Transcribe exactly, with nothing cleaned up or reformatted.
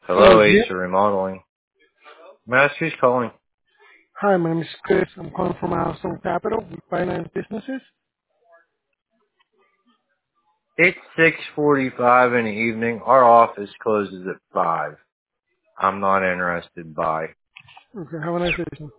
Hello, Hello, Ace dear. Remodeling. May I ask who's calling? Hi, my name is Chris. I'm calling from Milestone Capital. We finance businesses. It's six forty-five in the evening. Our office closes at five. I'm not interested. Bye. Okay, have a nice day, sir.